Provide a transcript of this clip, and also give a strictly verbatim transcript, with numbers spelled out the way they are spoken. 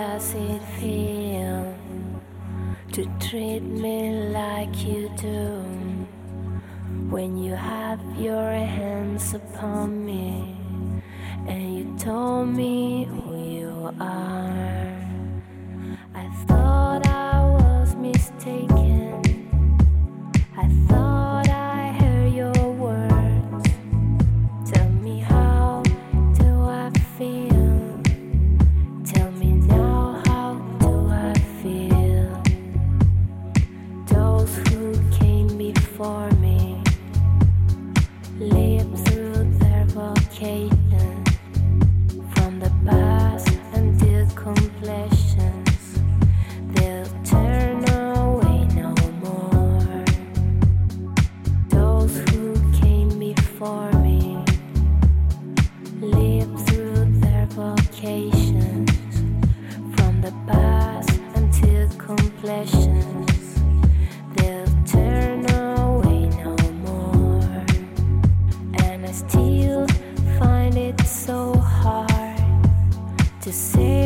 does it feel to treat me like you do? When you have your hands upon me and you told me who you are, I thought I was mistaken. I thought I heard your words. Tell me, how do I feel? Tell me now, how do I feel? Those who came before me lived through their vocation, from the past until completions. They'll turn away no more. Those who came before me lived through their vocations, from the past until completions. They'll turn away no more. And I still find it so hard to say